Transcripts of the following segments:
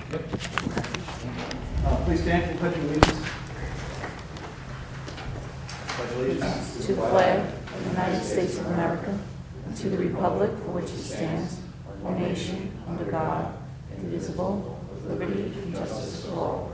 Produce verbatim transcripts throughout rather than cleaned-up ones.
Uh, Please stand for the pledge of allegiance. Pledge allegiance To the flag of the United States of America, and to the republic for which it stands, one nation, under God, indivisible, with liberty and justice for all.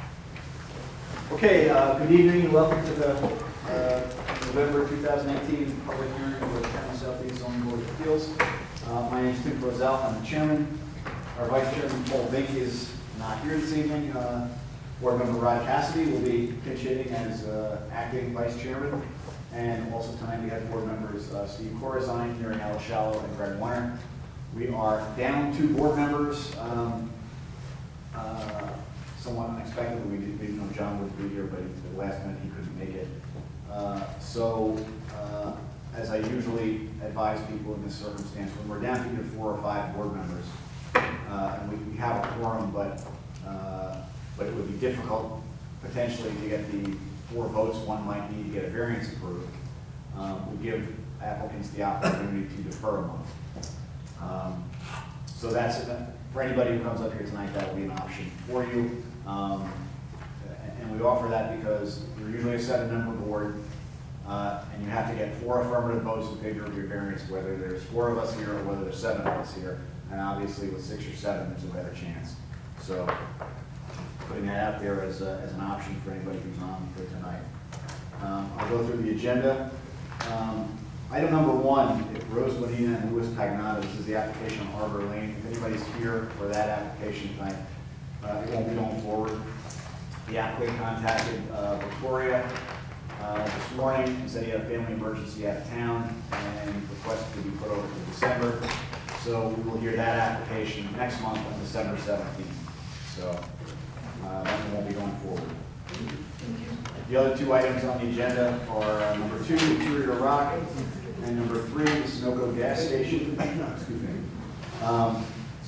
Okay, uh, good evening and welcome to the uh, November two thousand eighteen public hearing for the County Southeast Zoning Board of Appeals. Uh, My name is Tim Roselle, I'm the chairman. Our vice chairman, Paul Vink, is not here this evening. Uh, Board member Rod Cassidy will be pinch hitting as uh, acting vice chairman. And also tonight we have board members uh, Steve Corazine, Mary Alice Shallow, and Greg Warner. We are down two board members. Um, uh, Somewhat unexpectedly, we did- we didn't know John would be here, but at the last minute he couldn't make it. Uh, So, uh, as I usually advise people in this circumstance, when we're down to either four or five board members, uh, and we we have a quorum, but, uh, but it would be difficult potentially to get the four votes one might need to get a variance approved. Um, We give applicants the opportunity to defer a month. Um, So that's, for anybody who comes up here tonight, that will be an option for you. Um, And we offer that because you're usually a seven-member board, uh, and you have to get four affirmative votes in favor of your variance, whether there's four of us here or whether there's seven of us here. And obviously with six or seven, there's a better chance. So putting that out there as, a, as an option for anybody who's on for tonight. Um, I'll go through the agenda. Um, Item number one, Rose Bonina and Louis Pagnotta. This is the application on Arbor Lane. If anybody's here for that application tonight, uh, it won't be going forward. The applicant contacted uh, Victoria uh, this morning and said he had a family emergency out of town and requested to be put over to December. So we will hear that application next month on December seventeenth. So uh, that one won't be going forward. The other two items on the agenda are uh, number two, Interior Rock, and number three, the Sunoco Gas Station. Excuse me. Um,